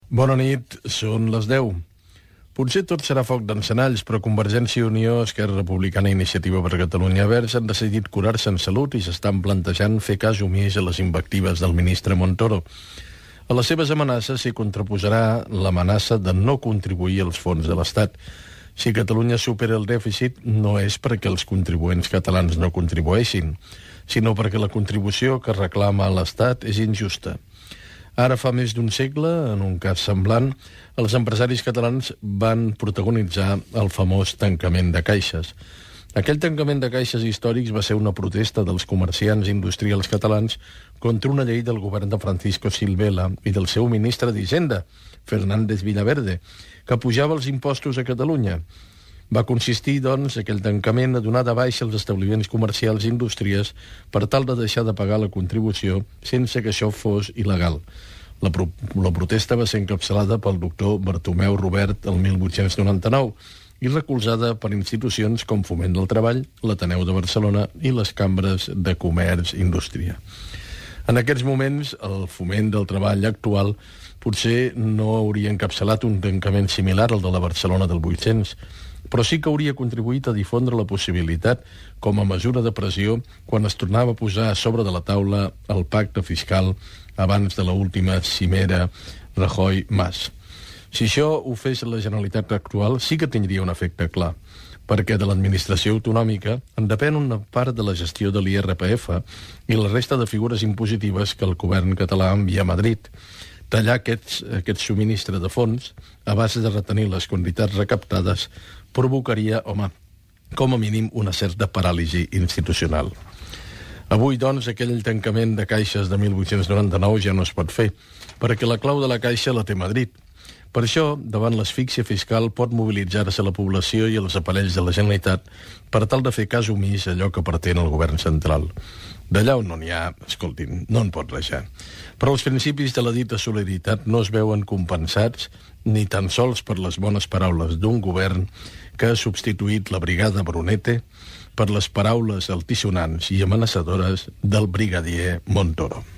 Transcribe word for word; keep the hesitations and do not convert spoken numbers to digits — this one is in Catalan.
Bona nit, són les deu. Potser tot serà foc d'encenalls, però Convergència i Unió, Esquerra Republicana i Iniciativa per Catalunya Verds han decidit curar-se en salut i s'estan plantejant fer cas omís a les invectives del ministre Montoro. A les seves amenaces s'hi contraposarà l'amenaça de no contribuir als fons de l'Estat. Si Catalunya supera el dèficit, no és perquè els contribuents catalans no contribueixin, sinó perquè la contribució que reclama l'Estat és injusta. Ara fa més d'un segle, en un cas semblant, els empresaris catalans van protagonitzar el famós tancament de caixes. Aquell tancament de caixes històrics va ser una protesta dels comerciants industrials catalans contra una llei del govern de Francisco Silvela i del seu ministre d'Hisenda, Fernández Villaverde, que pujava els impostos a Catalunya. Va consistir, doncs, aquell tancament a donar de baixa els establiments comercials i indústries per tal de deixar de pagar la contribució sense que això fos il·legal. La, pro la protesta va ser encapçalada pel doctor Bartomeu Robert el mil vuit-cents noranta-nou i recolzada per institucions com Foment del Treball, l'Ateneu de Barcelona i les cambres de comerç i indústria. En aquests moments, el Foment del Treball actual potser no hauria encapçalat un tancament similar al de la Barcelona del vuit-cents, però sí que hauria contribuït a difondre la possibilitat com a mesura de pressió quan es tornava a posar a sobre de la taula el pacte fiscal abans de l'última cimera Rajoy-Mas. Si això ho fes la Generalitat actual, sí que tindria un efecte clar, perquè de l'administració autonòmica en depèn una part de la gestió de l'I R P F i la resta de figures impositives que el govern català envia a Madrid. Tallar aquests, aquest subministre de fons a base de retenir les quantitats recaptades provocaria, home, com a mínim una certa paràlisi institucional. Avui, doncs, aquell tancament de caixes de mil vuit-cents noranta-nou ja no es pot fer, perquè la clau de la caixa la té Madrid. Per això, davant l'asfíxia fiscal, pot mobilitzar-se la població i els aparells de la Generalitat per tal de fer cas omís a allò que pretén el govern central. D'allà on no n'hi ha, escoltin, no en pot rajar. Però els principis de la dita solidaritat no es veuen compensats ni tan sols per les bones paraules d'un govern que ha substituït la brigada Brunete per les paraules altisonants i amenaçadores del brigadier Montoro.